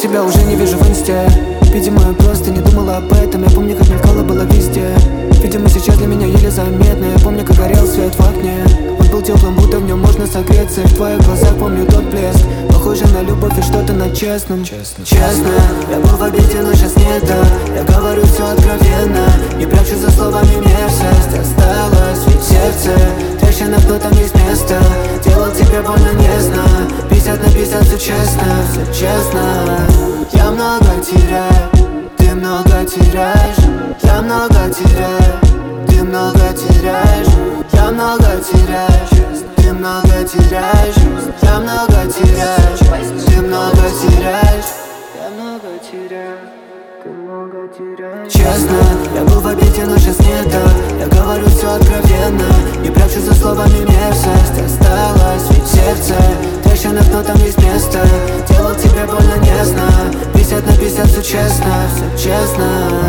тебя уже не вижу в инсте. Видимо, я просто не думала об этом. Я помню, как мелькало было везде. Видимо, сейчас для меня еле заметно. Я помню, как горел свет в окне. Он был теплым, будто в нем можно согреться. И в твоих глазах помню тот блеск. Похоже на любовь и что-то на честном. Честно, я был в обиде, но сейчас нет, да. Я говорю все откровенно, не прячу за словами мерзость. Осталось ведь в сердце трещина, кто там есть место. Делал тебе больно, не знаю. 50 на 50, все честно, все честно. Я много теряю, ты много теряешь. Я много теряю, ты много теряешь. Я много теряю, ты много теряешь. Я много теряю, ты много теряешь. Я много теряю, ты много теряешь. Честно, я был в обиде, но сейчас нет, да. Я говорю все откровенно, не прячу за словами мерзость. Осталось ведь в сердце трещина, кто там есть место. Делал тебе больно, не знаю. 50 на 50, все честно, все честно.